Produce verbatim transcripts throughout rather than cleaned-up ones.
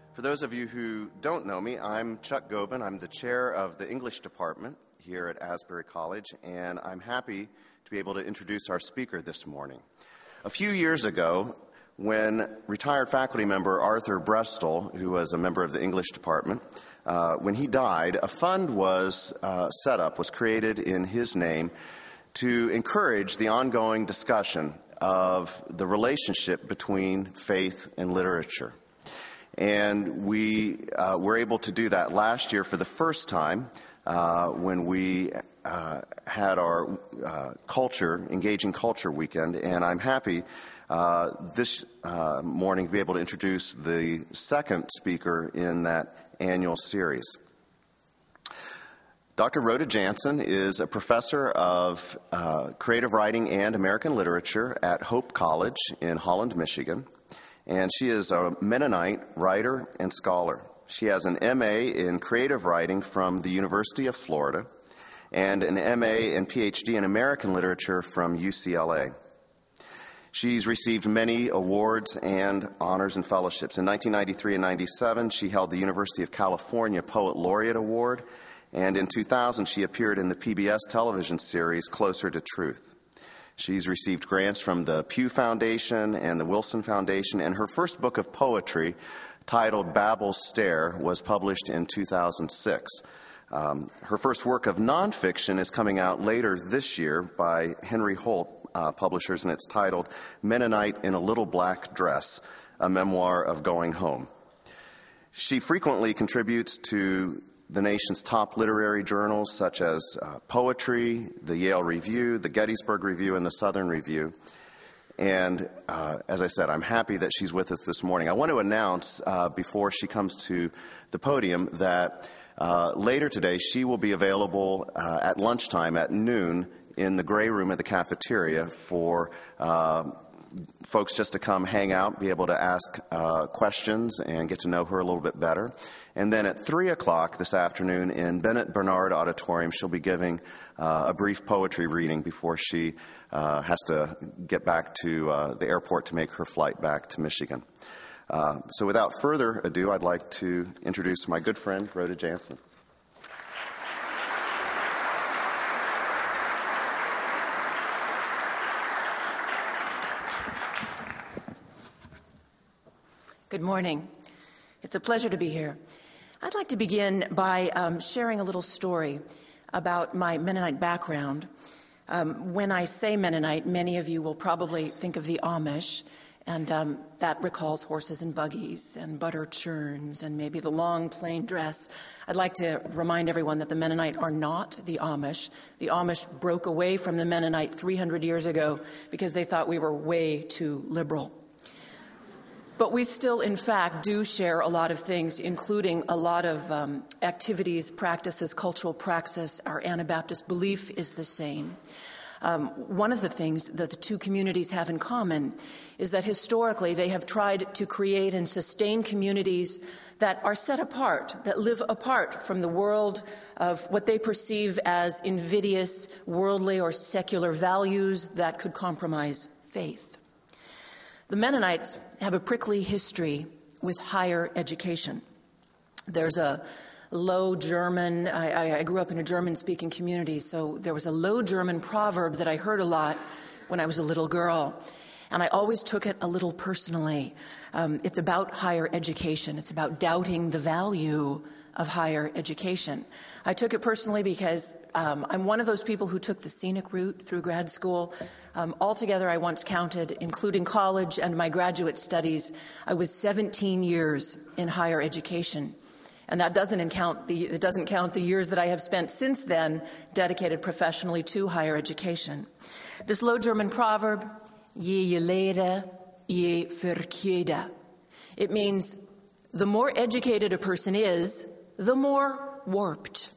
For those of you who don't know me, I'm Chuck Gobin. I'm the chair of the English department here at Asbury College, and I'm happy to be able to introduce our speaker this morning. A few years ago, when retired faculty member Arthur Brestol, who was a member of the English department, uh, when he died, a fund was uh, set up, was created in his name to encourage the ongoing discussion of the relationship between faith and literature. And we uh, were able to do that last year for the first time uh, when we uh, had our uh, culture, engaging culture weekend. And I'm happy uh, this uh, morning to be able to introduce the second speaker in that annual series. Doctor Rhoda Jansen is a professor of uh, creative writing and American literature at Hope College in Holland, Michigan. And she is a Mennonite writer and scholar. She has an M A in creative writing from the University of Florida and an M A and P H D in American literature from U C L A. She's received many awards and honors and fellowships. In nineteen ninety-three and ninety-seven, she held the University of California Poet Laureate Award, and in two thousand, she appeared in the P B S television series Closer to Truth. She's received grants from the Pew Foundation and the Wilson Foundation, and her first book of poetry, titled Babel's Stair, was published in two thousand six. Um, her first work of nonfiction is coming out later this year by Henry Holt uh, Publishers, and it's titled Mennonite in a Little Black Dress, a memoir of going home. She frequently contributes to the nation's top literary journals such as uh, Poetry, the Yale Review, the Gettysburg Review, and the Southern Review. And uh, as I said, I'm happy that she's with us this morning. I want to announce uh, before she comes to the podium that uh, later today she will be available uh, at lunchtime at noon in the gray room of the cafeteria for uh, folks just to come hang out, be able to ask uh, questions and get to know her a little bit better. And then at three o'clock this afternoon in Bennett Bernard Auditorium, she'll be giving uh, a brief poetry reading before she uh, has to get back to uh, the airport to make her flight back to Michigan. Uh, so without further ado, I'd like to introduce my good friend, Rhoda Jansen. Good morning. It's a pleasure to be here. I'd like to begin by um, sharing a little story about my Mennonite background. Um, when I say Mennonite, many of you will probably think of the Amish, and um, that recalls horses and buggies and butter churns and maybe the long plain dress. I'd like to remind everyone that the Mennonite are not the Amish. The Amish broke away from the Mennonite three hundred years ago because they thought we were way too liberal. But we still, in fact, do share a lot of things, including a lot of um, activities, practices, cultural praxis. Our Anabaptist belief is the same. Um, one of the things that the two communities have in common is that historically they have tried to create and sustain communities that are set apart, that live apart from the world of what they perceive as invidious, worldly, or secular values that could compromise faith. The Mennonites have a prickly history with higher education. There's a Low German, I, I grew up in a German-speaking community, so there was a Low German proverb that I heard a lot when I was a little girl, and I always took it a little personally. Um, it's about higher education. It's about doubting the value of higher education. I took it personally because um, I'm one of those people who took the scenic route through grad school. Um, altogether, I once counted, including college and my graduate studies, I was seventeen years in higher education. And that doesn't count the, it doesn't count the years that I have spent since then dedicated professionally to higher education. This Low German proverb, je je leren, je verkjeda. It means the more educated a person is, the more warped.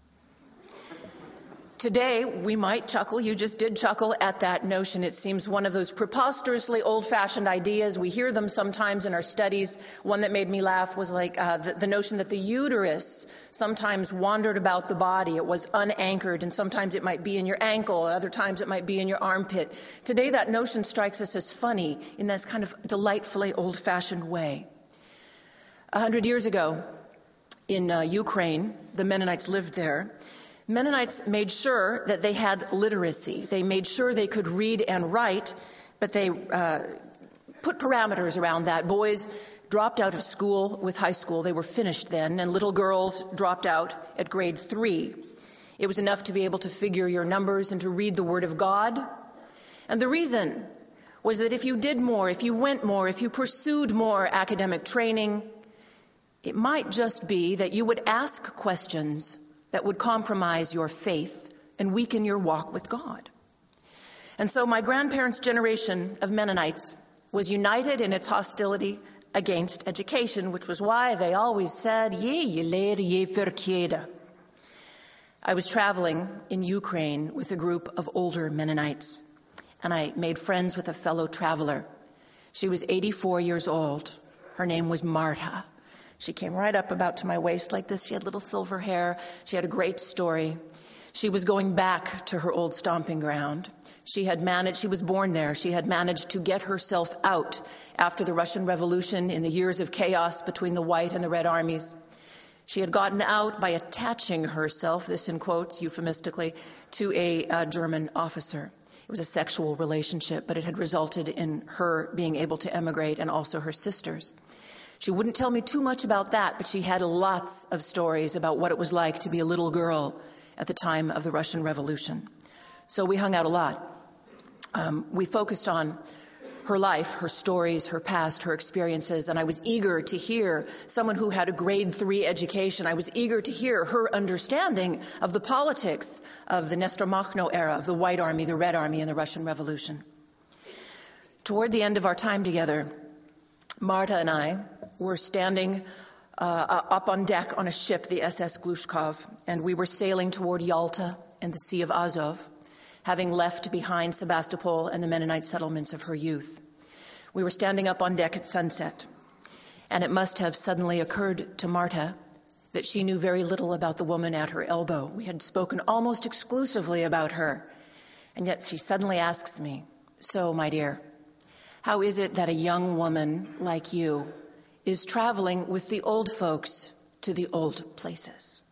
Today, we might chuckle, you just did chuckle at that notion. It seems one of those preposterously old-fashioned ideas. We hear them sometimes in our studies. One that made me laugh was like uh, the, the notion that the uterus sometimes wandered about the body. It was unanchored, and sometimes it might be in your ankle, other times it might be in your armpit. Today, that notion strikes us as funny in this kind of delightfully old-fashioned way. A hundred years ago in uh, Ukraine, the Mennonites lived there. Mennonites made sure that they had literacy. They made sure they could read and write, but they uh, put parameters around that. Boys dropped out of school with high school. They were finished then, and little girls dropped out at grade three. It was enough to be able to figure your numbers and to read the Word of God. And the reason was that if you did more, if you went more, if you pursued more academic training, it might just be that you would ask questions that would compromise your faith and weaken your walk with God. And so my grandparents' generation of Mennonites was united in its hostility against education, which was why they always said, "Ye ye leer ye verkeerde." I was traveling in Ukraine with a group of older Mennonites, and I made friends with a fellow traveler. She was eighty-four years old. Her name was Marta. She came right up about to my waist like this. She had little silver hair. She had a great story. She was going back to her old stomping ground. She had managed, she was born there. She had managed to get herself out after the Russian Revolution in the years of chaos between the White and the Red armies. She had gotten out by attaching herself, this in quotes euphemistically, to a uh, German officer. It was a sexual relationship, but it had resulted in her being able to emigrate and also her sisters. She wouldn't tell me too much about that, but she had lots of stories about what it was like to be a little girl at the time of the Russian Revolution. So we hung out a lot. Um, we focused on her life, her stories, her past, her experiences, and I was eager to hear someone who had a grade three education. I was eager to hear her understanding of the politics of the Nestor Makhno era, of the White Army, the Red Army, and the Russian Revolution. Toward the end of our time together, Marta and I were standing uh, up on deck on a ship, the S S Glushkov, and we were sailing toward Yalta and the Sea of Azov, having left behind Sebastopol and the Mennonite settlements of her youth. We were standing up on deck at sunset, and it must have suddenly occurred to Marta that she knew very little about the woman at her elbow. We had spoken almost exclusively about her, and yet she suddenly asks me, "So, my dear, how is it that a young woman like you is traveling with the old folks to the old places?"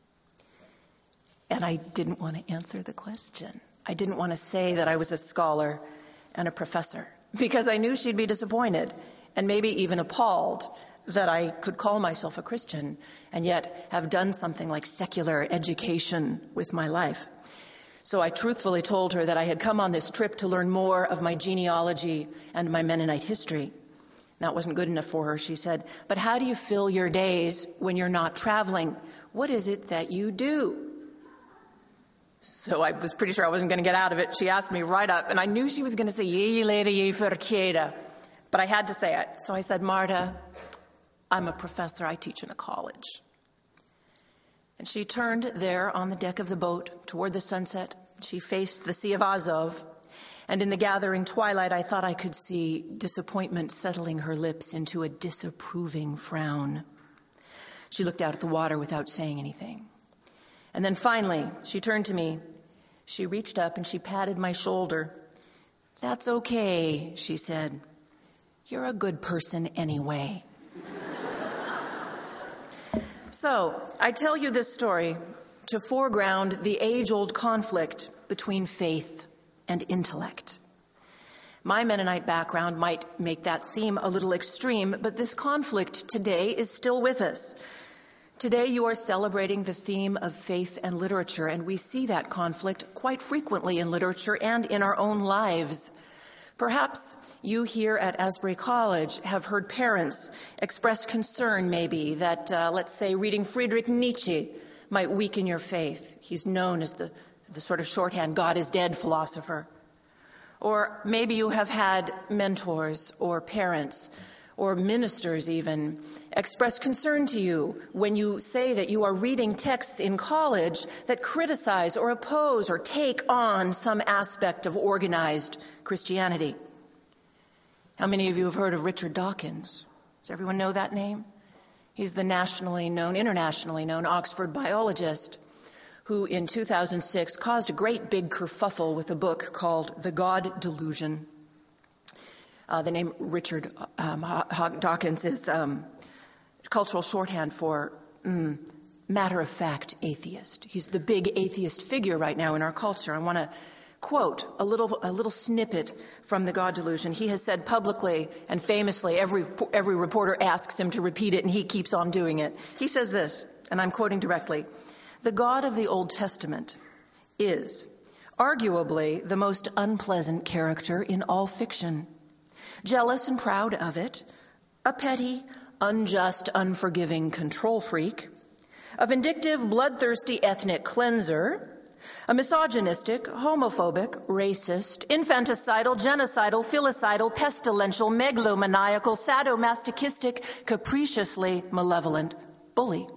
And I didn't want to answer the question. I didn't want to say that I was a scholar and a professor, because I knew she'd be disappointed and maybe even appalled that I could call myself a Christian and yet have done something like secular education with my life. So I truthfully told her that I had come on this trip to learn more of my genealogy and my Mennonite history. That wasn't good enough for her. She said, "But how do you fill your days when you're not traveling? What is it that you do?" So I was pretty sure I wasn't going to get out of it. She asked me right up, and I knew she was going to say, "Ye lady ye verkeerde," but I had to say it. So I said, "Marta, I'm a professor. I teach in a college." And she turned there on the deck of the boat toward the sunset. She faced the Sea of Azov, and in the gathering twilight, I thought I could see disappointment settling her lips into a disapproving frown. She looked out at the water without saying anything. And then finally, she turned to me. She reached up and she patted my shoulder. "That's okay," she said. "You're a good person anyway." So, I tell you this story to foreground the age-old conflict between faith and intellect. My Mennonite background might make that seem a little extreme, but this conflict today is still with us. Today you are celebrating the theme of faith and literature, and we see that conflict quite frequently in literature and in our own lives. Perhaps you here at Asbury College have heard parents express concern maybe that, uh, let's say, reading Friedrich Nietzsche might weaken your faith. He's known as the, the sort of shorthand God is dead philosopher. Or maybe you have had mentors or parents or ministers even express concern to you when you say that you are reading texts in college that criticize or oppose or take on some aspect of organized Christianity. How many of you have heard of Richard Dawkins? Does everyone know that name? He's the nationally known, internationally known Oxford biologist who in two thousand six caused a great big kerfuffle with a book called The God Delusion. Uh, the name Richard um, Dawkins is um, cultural shorthand for mm, matter-of-fact atheist. He's the big atheist figure right now in our culture. I want to quote a little a little snippet from The God Delusion. He has said publicly and famously, every every reporter asks him to repeat it, and he keeps on doing it. He says this, and I'm quoting directly, "The God of the Old Testament is arguably the most unpleasant character in all fiction. Jealous and proud of it, a petty, unjust, unforgiving control freak, a vindictive, bloodthirsty ethnic cleanser, a misogynistic, homophobic, racist, infanticidal, genocidal, filicidal, pestilential, megalomaniacal, sadomasochistic, capriciously malevolent bully."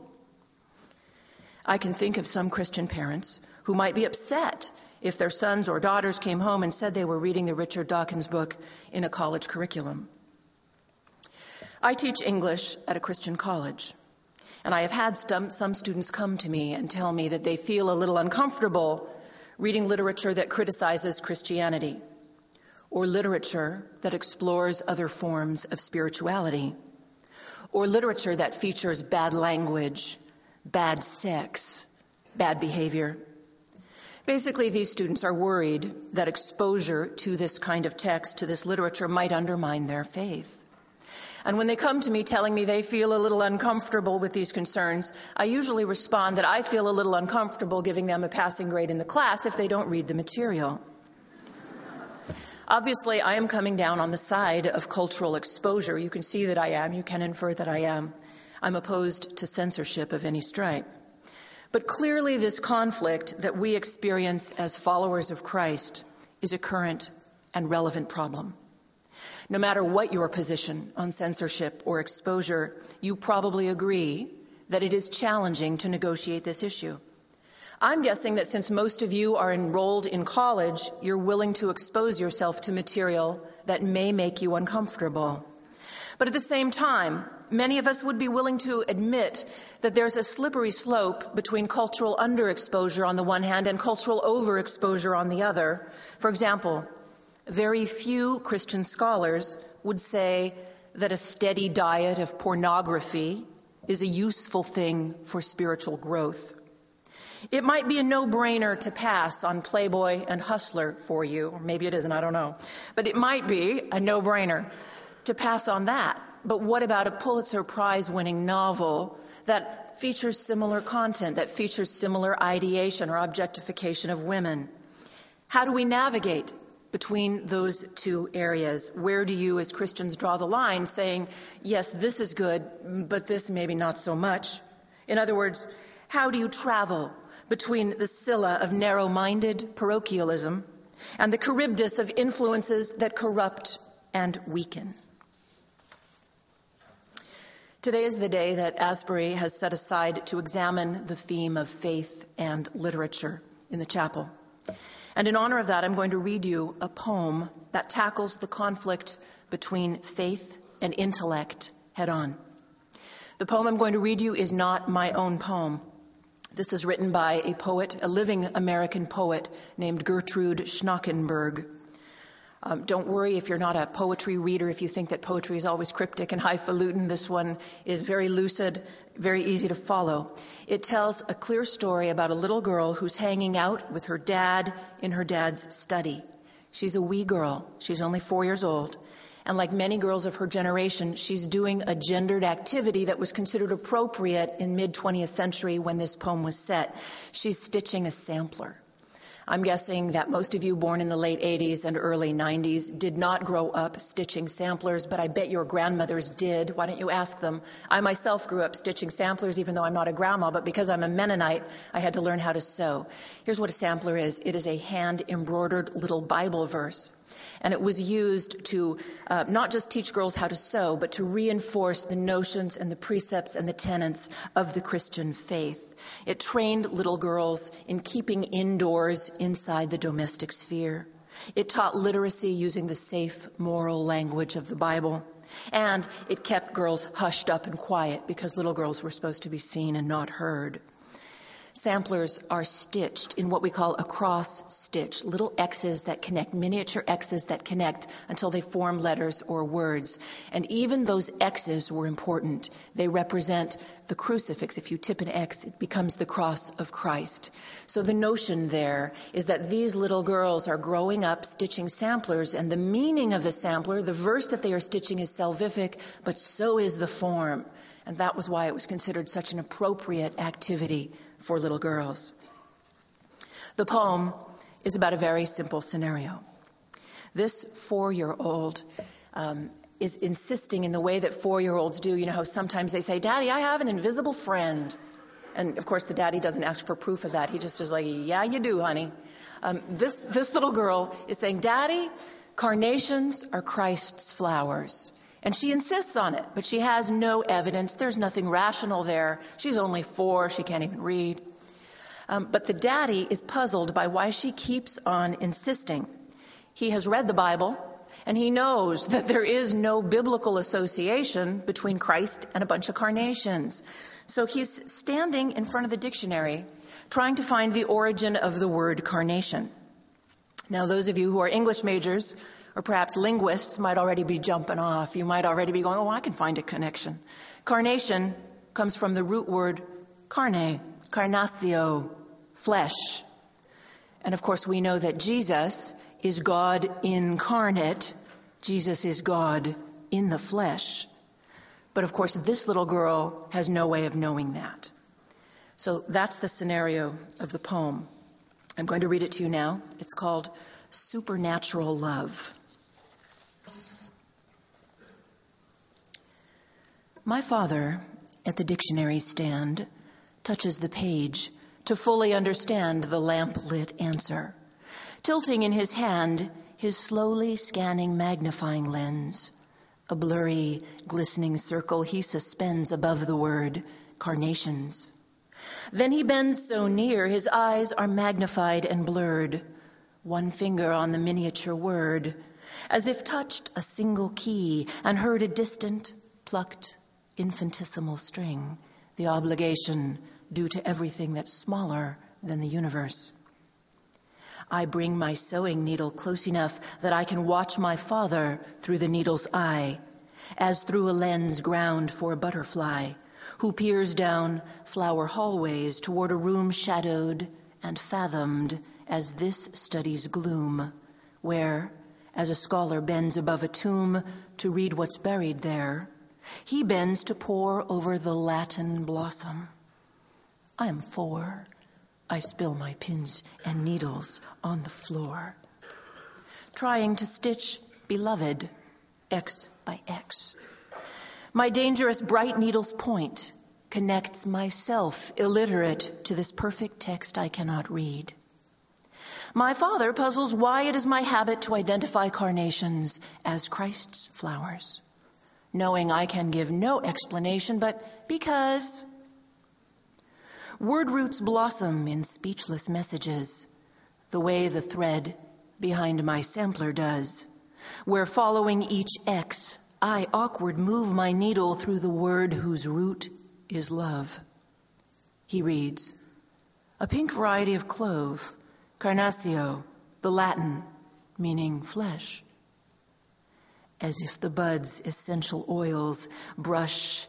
I can think of some Christian parents who might be upset if their sons or daughters came home and said they were reading the Richard Dawkins book in a college curriculum. I teach English at a Christian college, and I have had some, some students come to me and tell me that they feel a little uncomfortable reading literature that criticizes Christianity, or literature that explores other forms of spirituality, or literature that features bad language, bad sex, bad behavior. Basically, these students are worried that exposure to this kind of text, to this literature, might undermine their faith. And when they come to me telling me they feel a little uncomfortable with these concerns, I usually respond that I feel a little uncomfortable giving them a passing grade in the class if they don't read the material. Obviously, I am coming down on the side of cultural exposure. You can see that I am. You can infer that I am. I'm opposed to censorship of any stripe. But clearly this conflict that we experience as followers of Christ is a current and relevant problem. No matter what your position on censorship or exposure, you probably agree that it is challenging to negotiate this issue. I'm guessing that since most of you are enrolled in college, you're willing to expose yourself to material that may make you uncomfortable. But at the same time, many of us would be willing to admit that there's a slippery slope between cultural underexposure on the one hand and cultural overexposure on the other. For example, very few Christian scholars would say that a steady diet of pornography is a useful thing for spiritual growth. It might be a no-brainer to pass on Playboy and Hustler for you, or maybe it isn't, I don't know. But it might be a no-brainer to pass on that. But what about a Pulitzer Prize-winning novel that features similar content, that features similar ideation or objectification of women? How do we navigate between those two areas? Where do you as Christians draw the line saying, yes, this is good, but this maybe not so much? In other words, how do you travel between the Scylla of narrow-minded parochialism and the Charybdis of influences that corrupt and weaken? Today is the day that Asbury has set aside to examine the theme of faith and literature in the chapel. And in honor of that, I'm going to read you a poem that tackles the conflict between faith and intellect head on. The poem I'm going to read you is not my own poem. This is written by a poet, a living American poet named Gertrude Schnockenberg. Um, don't worry if you're not a poetry reader, if you think that poetry is always cryptic and highfalutin. This one is very lucid, very easy to follow. It tells a clear story about a little girl who's hanging out with her dad in her dad's study. She's a wee girl. She's only four years old. And like many girls of her generation, she's doing a gendered activity that was considered appropriate in mid-twentieth century when this poem was set. She's stitching a sampler. I'm guessing that most of you born in the late eighties and early nineties did not grow up stitching samplers, but I bet your grandmothers did. Why don't you ask them? I myself grew up stitching samplers, even though I'm not a grandma, but because I'm a Mennonite, I had to learn how to sew. Here's what a sampler is. It is a hand-embroidered little Bible verse. And it was used to uh, not just teach girls how to sew, but to reinforce the notions and the precepts and the tenets of the Christian faith. It trained little girls in keeping indoors inside the domestic sphere. It taught literacy using the safe, moral language of the Bible. And it kept girls hushed up and quiet because little girls were supposed to be seen and not heard. Samplers are stitched in what we call a cross stitch, little X's that connect, miniature X's that connect until they form letters or words. And even those X's were important. They represent the crucifix. If you tip an X, it becomes the cross of Christ. So the notion there is that these little girls are growing up stitching samplers, and the meaning of the sampler, the verse that they are stitching, is salvific, but so is the form. And that was why it was considered such an appropriate activity for little girls. The poem is about a very simple scenario. This four-year-old um, is insisting in the way that four-year-olds do. You know how sometimes they say, "Daddy, I have an invisible friend." And, of course, the daddy doesn't ask for proof of that. He just is like, "Yeah, you do, honey." Um, this, this little girl is saying, "Daddy, carnations are Christ's flowers." And she insists on it, but she has no evidence. There's nothing rational there. She's only four. She can't even read. Um, but the daddy is puzzled by why she keeps on insisting. He has read the Bible, and he knows that there is no biblical association between Christ and a bunch of carnations. So he's standing in front of the dictionary, trying to find the origin of the word carnation. Now, those of you who are English majors, or perhaps linguists, might already be jumping off. You might already be going, "Oh, I can find a connection." Carnation comes from the root word carne, carnatio, flesh. And of course, we know that Jesus is God incarnate. Jesus is God in the flesh. But of course, this little girl has no way of knowing that. So that's the scenario of the poem. I'm going to read it to you now. It's called Supernatural Love. My father, at the dictionary stand, touches the page to fully understand the lamp-lit answer, tilting in his hand his slowly scanning magnifying lens. A blurry, glistening circle he suspends above the word carnations. Then he bends so near, his eyes are magnified and blurred. One finger on the miniature word, as if touched a single key and heard a distant, plucked, infinitesimal string, the obligation due to everything that's smaller than the universe. I bring my sewing needle close enough that I can watch my father through the needle's eye, as through a lens ground for a butterfly, who peers down flower hallways toward a room shadowed and fathomed as this study's gloom, where, as a scholar bends above a tomb to read what's buried there, he bends to pore over the Latin blossom. I am four. I spill my pins and needles on the floor, trying to stitch beloved, X by X. My dangerous bright needle's point connects myself, illiterate, to this perfect text I cannot read. My father puzzles why it is my habit to identify carnations as Christ's flowers, knowing I can give no explanation, but because word roots blossom in speechless messages, the way the thread behind my sampler does, where following each X, I awkward move my needle through the word whose root is love. He reads, a pink variety of clove, carnatio, the Latin, meaning flesh. As if the bud's essential oils brush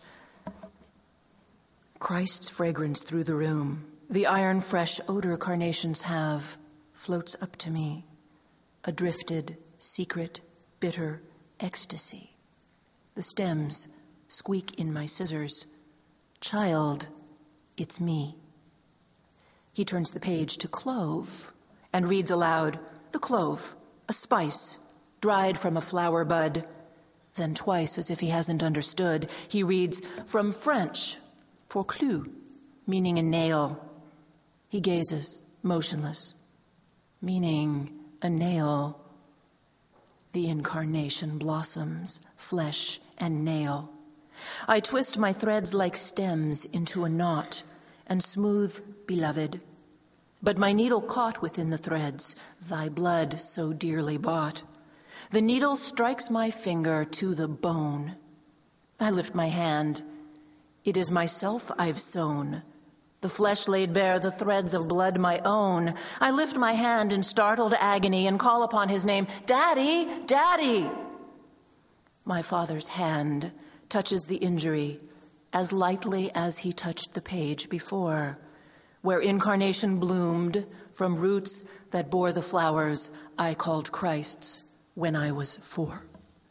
Christ's fragrance through the room, the iron-fresh odor carnations have floats up to me, a drifted, secret, bitter ecstasy. The stems squeak in my scissors. Child, it's me. He turns the page to clove and reads aloud, the clove, a spice, dried from a flower bud. Then twice, as if he hasn't understood, he reads from French for clou, meaning a nail. He gazes, motionless, meaning a nail. The incarnation blossoms, flesh and nail. I twist my threads like stems into a knot and smooth, beloved. But my needle caught within the threads, thy blood so dearly bought. The needle strikes my finger to the bone. I lift my hand. It is myself I've sown, The flesh laid bare the threads of blood my own. I lift my hand in startled agony and call upon his name, Daddy, Daddy! My father's hand touches the injury as lightly as he touched the page before, where incarnation bloomed from roots that bore the flowers I called Christ's when I was four.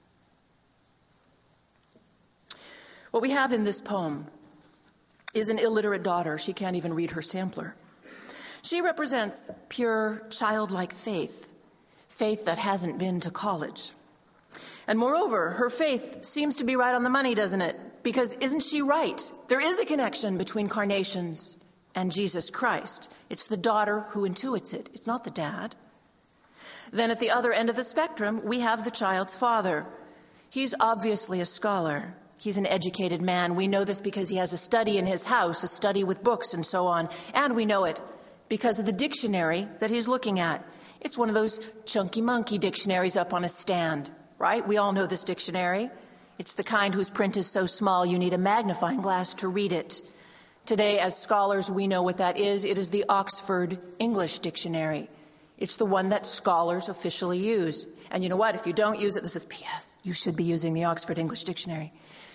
What we have in this poem is an illiterate daughter. She can't even read her sampler. She represents pure childlike faith, faith that hasn't been to college. And moreover, her faith seems to be right on the money, doesn't it? Because isn't she right? There is a connection between carnations and Jesus Christ. It's the daughter who intuits it. It's not the dad. Then at the other end of the spectrum, we have the child's father. He's obviously a scholar. He's an educated man. We know this because he has a study in his house, a study with books and so on. And we know it because of the dictionary that he's looking at. It's one of those chunky monkey dictionaries up on a stand, right? We all know this dictionary. It's the kind whose print is so small you need a magnifying glass to read it. Today, as scholars, we know what that is. It is the Oxford English Dictionary. It's the one that scholars officially use. And you know what? If you don't use it, this is P S. You should be using the Oxford English Dictionary.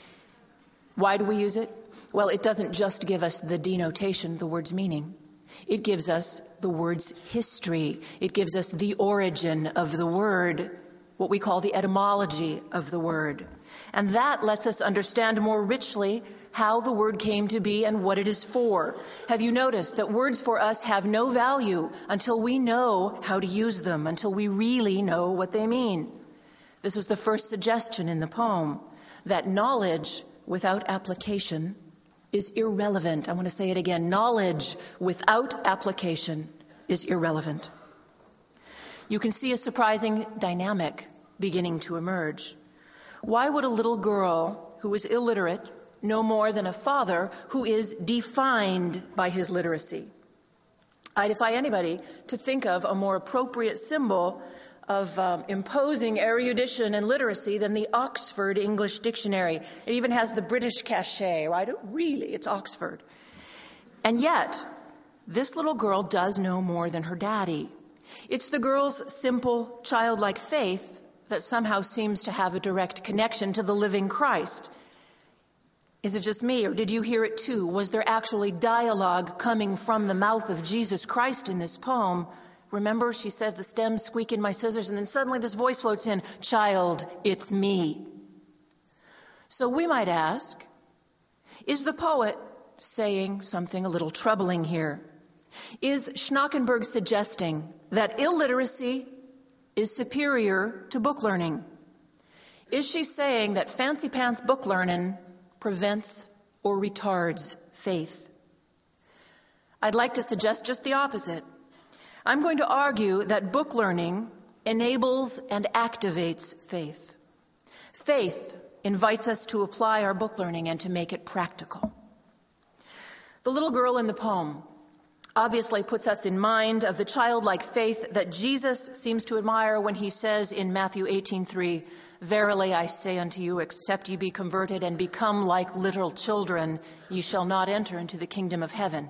Why do we use it? Well, it doesn't just give us the denotation, the word's meaning. It gives us the word's history. It gives us the origin of the word, what we call the etymology of the word. And that lets us understand more richly how the word came to be and what it is for. Have you noticed that words for us have no value until we know how to use them, until we really know what they mean? This is the first suggestion in the poem, that knowledge without application is irrelevant. I want to say it again. Knowledge without application is irrelevant. You can see a surprising dynamic beginning to emerge. Why would a little girl who is illiterate know more than a father who is defined by his literacy? I defy anybody to think of a more appropriate symbol of um, imposing erudition and literacy than the Oxford English Dictionary. It even has the British cachet, right? It really, it's Oxford. And yet, this little girl does know more than her daddy. It's the girl's simple, childlike faith that somehow seems to have a direct connection to the living Christ. Is it just me, or did you hear it too? Was there actually dialogue coming from the mouth of Jesus Christ in this poem? Remember, she said, the stem squeak in my scissors, and then suddenly this voice floats in, child, it's me. So we might ask, is the poet saying something a little troubling here? Is Schnackenberg suggesting that illiteracy is superior to book learning? Is she saying that fancy pants book learning prevents or retards faith? I'd like to suggest just the opposite. I'm going to argue that book learning enables and activates faith. Faith invites us to apply our book learning and to make it practical. The little girl in the poem obviously puts us in mind of the childlike faith that Jesus seems to admire when he says in Matthew eighteen three, verily I say unto you, except ye be converted and become like little children, ye shall not enter into the kingdom of heaven.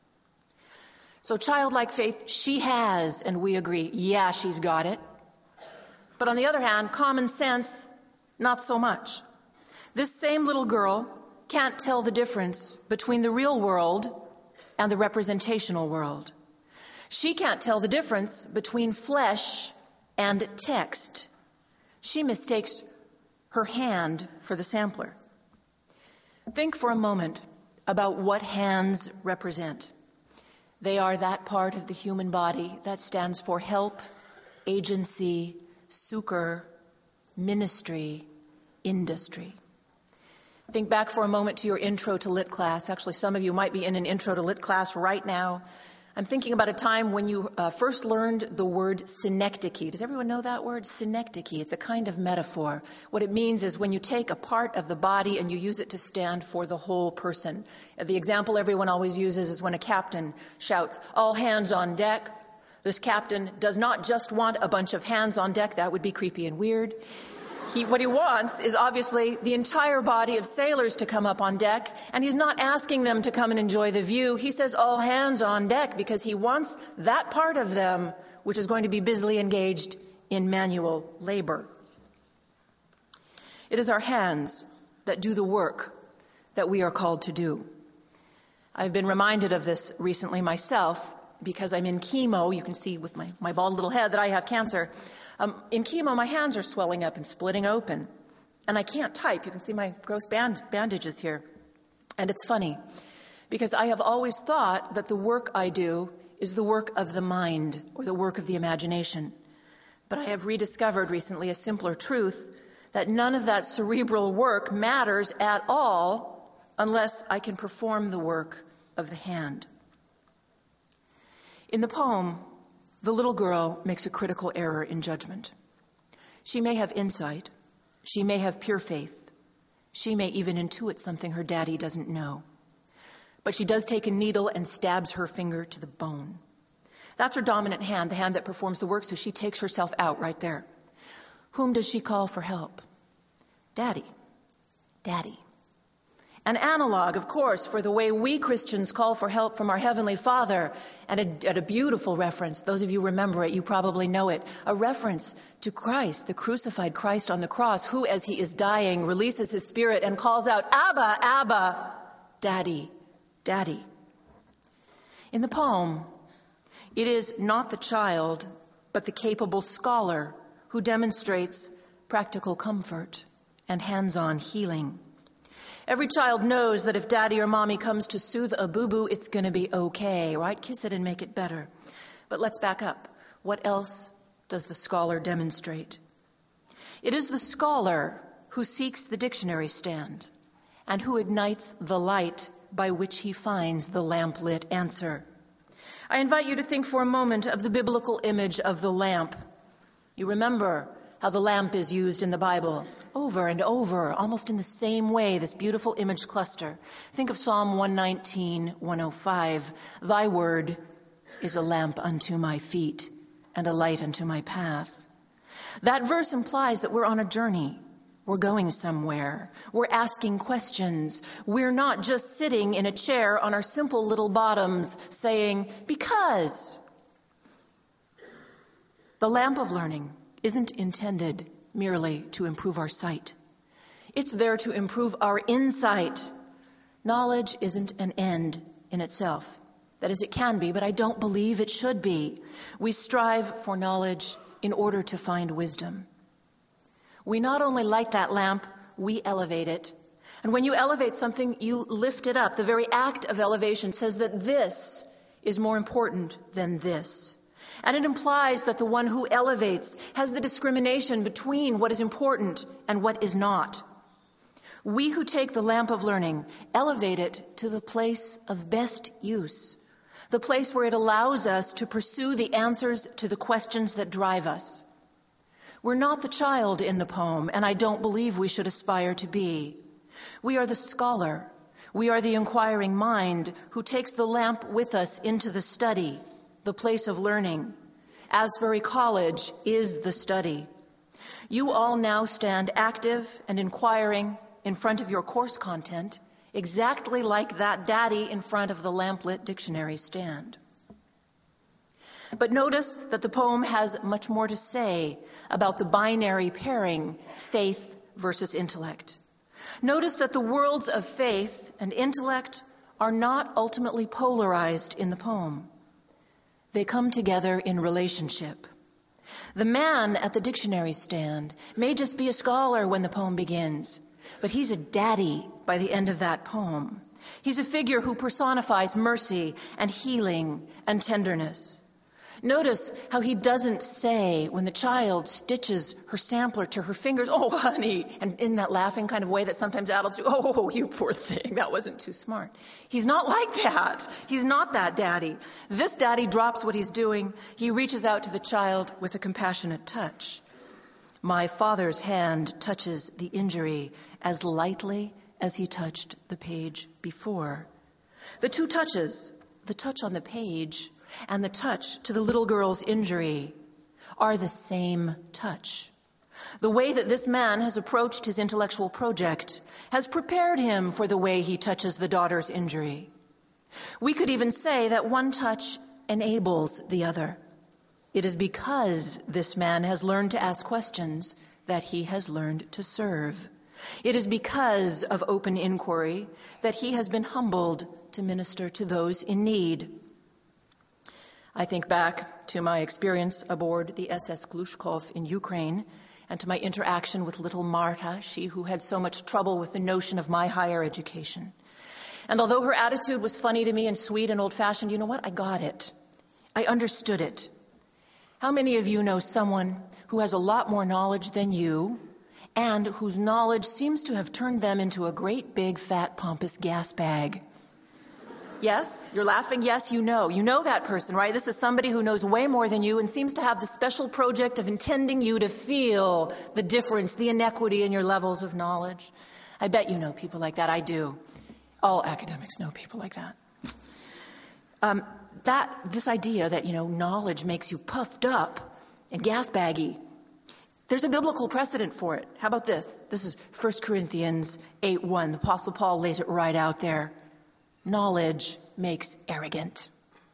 So childlike faith she has, and we agree, yeah, she's got it. But on the other hand, common sense, not so much. This same little girl can't tell the difference between the real world and the representational world. She can't tell the difference between flesh and text. She mistakes her hand for the sampler. Think for a moment about what hands represent. They are that part of the human body that stands for help, agency, succor, ministry, industry. Think back for a moment to your intro to lit class. Actually, some of you might be in an intro to lit class right now. I'm thinking about a time when you uh, first learned the word synecdoche. Does everyone know that word? Synecdoche. It's a kind of metaphor. What it means is when you take a part of the body and you use it to stand for the whole person. The example everyone always uses is when a captain shouts, all hands on deck. This captain does not just want a bunch of hands on deck. That would be creepy and weird. He, what he wants is obviously the entire body of sailors to come up on deck, and he's not asking them to come and enjoy the view. He says all hands on deck because he wants that part of them which is going to be busily engaged in manual labor. It is our hands that do the work that we are called to do. I've been reminded of this recently myself because I'm in chemo. You can see with my, my bald little head that I have cancer. Um, in chemo, my hands are swelling up and splitting open, and I can't type. You can see my gross band- bandages here. And it's funny, because I have always thought that the work I do is the work of the mind or the work of the imagination. But I have rediscovered recently a simpler truth, that none of that cerebral work matters at all unless I can perform the work of the hand. In the poem, the little girl makes a critical error in judgment. She may have insight. She may have pure faith. She may even intuit something her daddy doesn't know. But she does take a needle and stabs her finger to the bone. That's her dominant hand, the hand that performs the work, so she takes herself out right there. Whom does she call for help? Daddy. Daddy. An analog, of course, for the way we Christians call for help from our Heavenly Father, and a, and a beautiful reference. Those of you remember it, you probably know it. A reference to Christ, the crucified Christ on the cross, who, as he is dying, releases his spirit and calls out, Abba, Abba, Daddy, Daddy. In the poem, it is not the child, but the capable scholar who demonstrates practical comfort and hands-on healing. Every child knows that if daddy or mommy comes to soothe a boo-boo, it's going to be okay, right? Kiss it and make it better. But let's back up. What else does the scholar demonstrate? It is the scholar who seeks the dictionary stand and who ignites the light by which he finds the lamp-lit answer. I invite you to think for a moment of the biblical image of the lamp. You remember how the lamp is used in the Bible. Over and over, almost in the same way, this beautiful image cluster. Think of Psalm one nineteen, one oh five. Thy word is a lamp unto my feet and a light unto my path. That verse implies that we're on a journey. We're going somewhere. We're asking questions. We're not just sitting in a chair on our simple little bottoms saying, because. The lamp of learning isn't intended merely to improve our sight. It's there to improve our insight. Knowledge isn't an end in itself. That is, it can be, but I don't believe it should be. We strive for knowledge in order to find wisdom. We not only light that lamp, we elevate it. And when you elevate something, you lift it up. The very act of elevation says that this is more important than this. And it implies that the one who elevates has the discrimination between what is important and what is not. We who take the lamp of learning elevate it to the place of best use, the place where it allows us to pursue the answers to the questions that drive us. We're not the child in the poem, and I don't believe we should aspire to be. We are the scholar. We are the inquiring mind who takes the lamp with us into the study, the place of learning. Asbury College is the study. You all now stand active and inquiring in front of your course content, exactly like that daddy in front of the lamplit dictionary stand. But notice that the poem has much more to say about the binary pairing, faith versus intellect. Notice that the worlds of faith and intellect are not ultimately polarized in the poem. They come together in relationship. The man at the dictionary stand may just be a scholar when the poem begins, but he's a daddy by the end of that poem. He's a figure who personifies mercy and healing and tenderness. Notice how he doesn't say when the child stitches her sampler to her fingers, oh, honey, and in that laughing kind of way that sometimes adults do, oh, you poor thing, that wasn't too smart. He's not like that. He's not that daddy. This daddy drops what he's doing. He reaches out to the child with a compassionate touch. My father's hand touches the injury as lightly as he touched the page before. The two touches, the touch on the page and the touch to the little girl's injury, are the same touch. The way that this man has approached his intellectual project has prepared him for the way he touches the daughter's injury. We could even say that one touch enables the other. It is because this man has learned to ask questions that he has learned to serve. It is because of open inquiry that he has been humbled to minister to those in need. I think back to my experience aboard the S S Glushkov in Ukraine and to my interaction with little Marta, she who had so much trouble with the notion of my higher education. And although her attitude was funny to me and sweet and old-fashioned, you know what? I got it. I understood it. How many of you know someone who has a lot more knowledge than you and whose knowledge seems to have turned them into a great big fat pompous gas bag? Yes, you're laughing. Yes, you know. You know that person, right? This is somebody who knows way more than you and seems to have the special project of intending you to feel the difference, the inequity in your levels of knowledge. I bet you know people like that. I do. All academics know people like that. Um, that this idea that, you know, knowledge makes you puffed up and gas baggy, there's a biblical precedent for it. How about this? This is First Corinthians eight one. The Apostle Paul lays it right out there. Knowledge makes arrogant.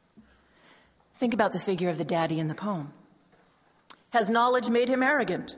Think about the figure of the daddy in the poem. Has knowledge made him arrogant?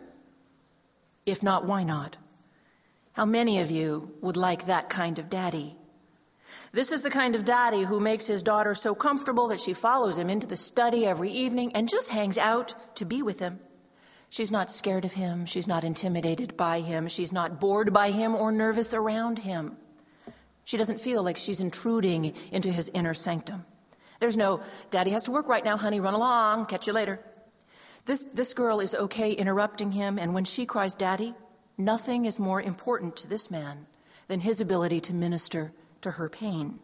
If not, why not? How many of you would like that kind of daddy? This is the kind of daddy who makes his daughter so comfortable that she follows him into the study every evening and just hangs out to be with him. She's not scared of him. She's not intimidated by him. She's not bored by him or nervous around him. She doesn't feel like she's intruding into his inner sanctum. There's no, Daddy has to work right now, honey, run along, catch you later. This, this girl is okay interrupting him, and when she cries, Daddy, nothing is more important to this man than his ability to minister to her pain.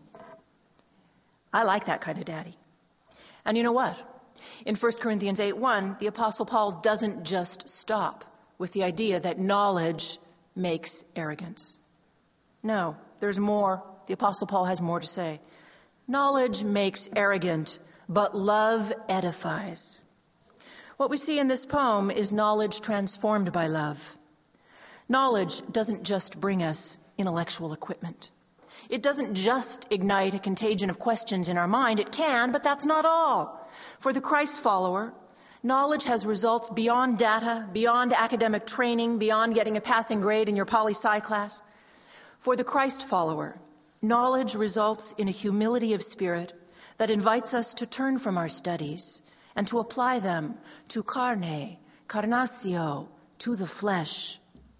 I like that kind of daddy. And you know what? In First Corinthians eight one, the Apostle Paul doesn't just stop with the idea that knowledge makes arrogance. No, there's more. The Apostle Paul has more to say. Knowledge makes arrogant, but love edifies. What we see in this poem is knowledge transformed by love. Knowledge doesn't just bring us intellectual equipment. It doesn't just ignite a contagion of questions in our mind. It can, but that's not all. For the Christ follower, knowledge has results beyond data, beyond academic training, beyond getting a passing grade in your poli-sci class. For the Christ follower, knowledge results in a humility of spirit that invites us to turn from our studies and to apply them to carne, carnatio, to the flesh.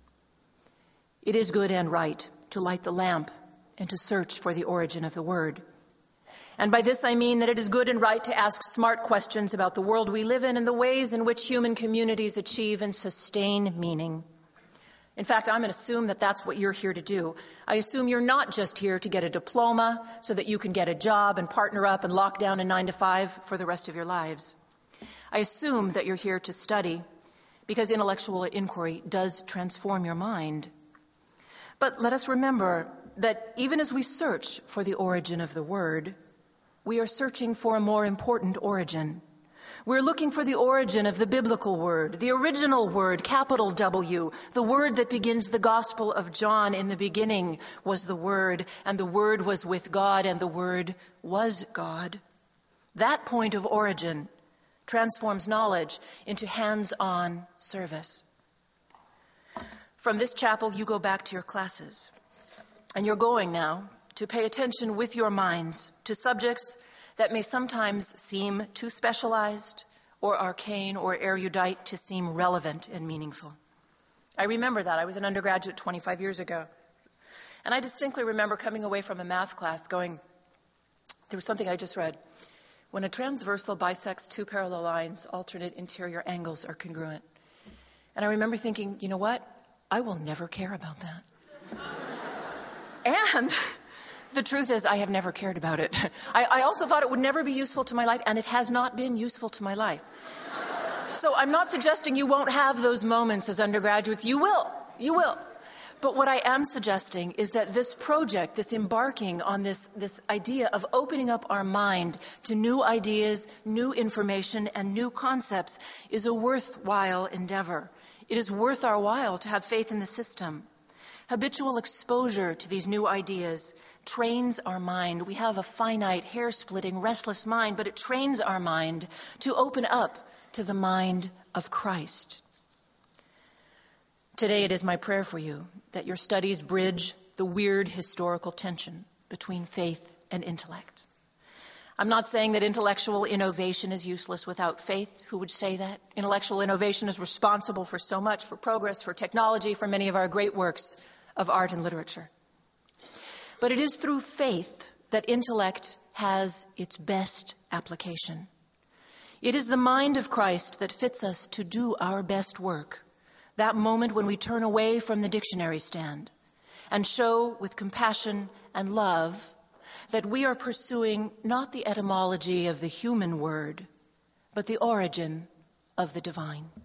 It is good and right to light the lamp and to search for the origin of the word. And by this I mean that it is good and right to ask smart questions about the world we live in and the ways in which human communities achieve and sustain meaning. In fact, I'm going to assume that that's what you're here to do. I assume you're not just here to get a diploma so that you can get a job and partner up and lock down a nine to five for the rest of your lives. I assume that you're here to study because intellectual inquiry does transform your mind. But let us remember that even as we search for the origin of the word, we are searching for a more important origin. We're looking for the origin of the biblical word, the original word, capital W, the word that begins the Gospel of John. In the beginning was the Word, and the Word was with God, and the Word was God. That point of origin transforms knowledge into hands-on service. From this chapel, you go back to your classes. And you're going now to pay attention with your minds to subjects that may sometimes seem too specialized or arcane or erudite to seem relevant and meaningful. I remember that. I was an undergraduate twenty-five years ago. And I distinctly remember coming away from a math class going, there was something I just read. When a transversal bisects two parallel lines, alternate interior angles are congruent. And I remember thinking, you know what? I will never care about that. And the truth is, I have never cared about it. I, I also thought it would never be useful to my life, and it has not been useful to my life. So I'm not suggesting you won't have those moments as undergraduates. You will. You will. But what I am suggesting is that this project, this embarking on this, this idea of opening up our mind to new ideas, new information, and new concepts is a worthwhile endeavor. It is worth our while to have faith in the system. Habitual exposure to these new ideas trains our mind. We have a finite, hair-splitting, restless mind, but it trains our mind to open up to the mind of Christ. Today it is my prayer for you that your studies bridge the weird historical tension between faith and intellect. I'm not saying that intellectual innovation is useless without faith. Who would say that? Intellectual innovation is responsible for so much, for progress, for technology, for many of our great works of art and literature. But it is through faith that intellect has its best application. It is the mind of Christ that fits us to do our best work, that moment when we turn away from the dictionary stand and show with compassion and love that we are pursuing not the etymology of the human word, but the origin of the divine.